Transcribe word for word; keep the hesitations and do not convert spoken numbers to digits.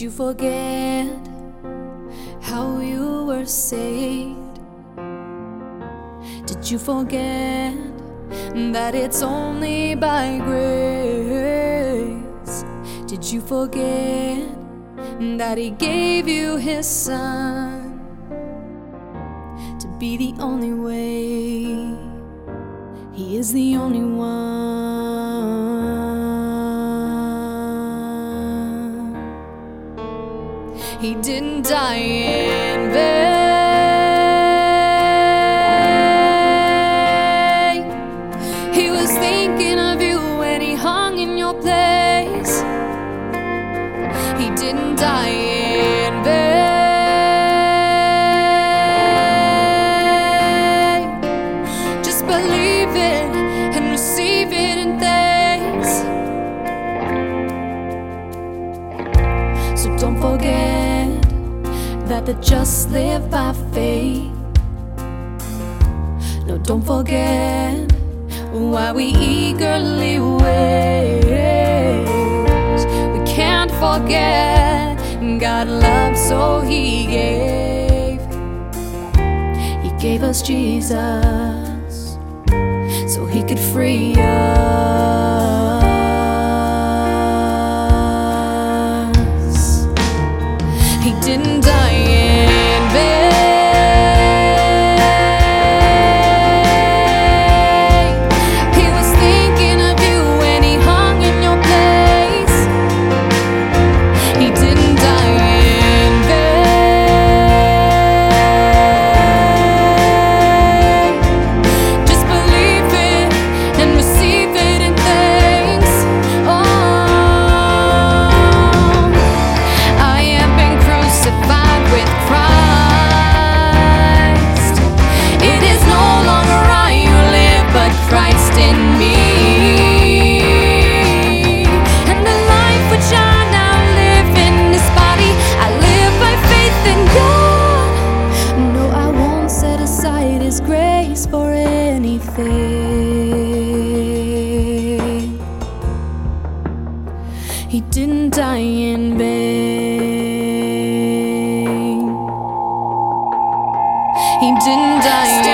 you forget how you were saved? Did you forget that it's only by grace? Did you forget that He gave you His Son to be the only way? He is the only one. He didn't die in vain. He was thinking of you when He hung in your place. He didn't die in vain. Just believe it and receive it in thanks. So don't forget that the just live by faith. No, don't forget why we eagerly wait. We can't forget God loved, so He gave. He gave us Jesus so He could free us. He didn't die in vain. He was thinking of you when He hung in your place. He didn't die in vain. Just believe it and receive it in thanks. Oh, I have been crucified with Christ. It is no longer I who live, but Christ in me. And the life which I now live in this body, I live by faith in God. No, I won't set aside His grace for anything. He didn't die in vain. He didn't die in vain.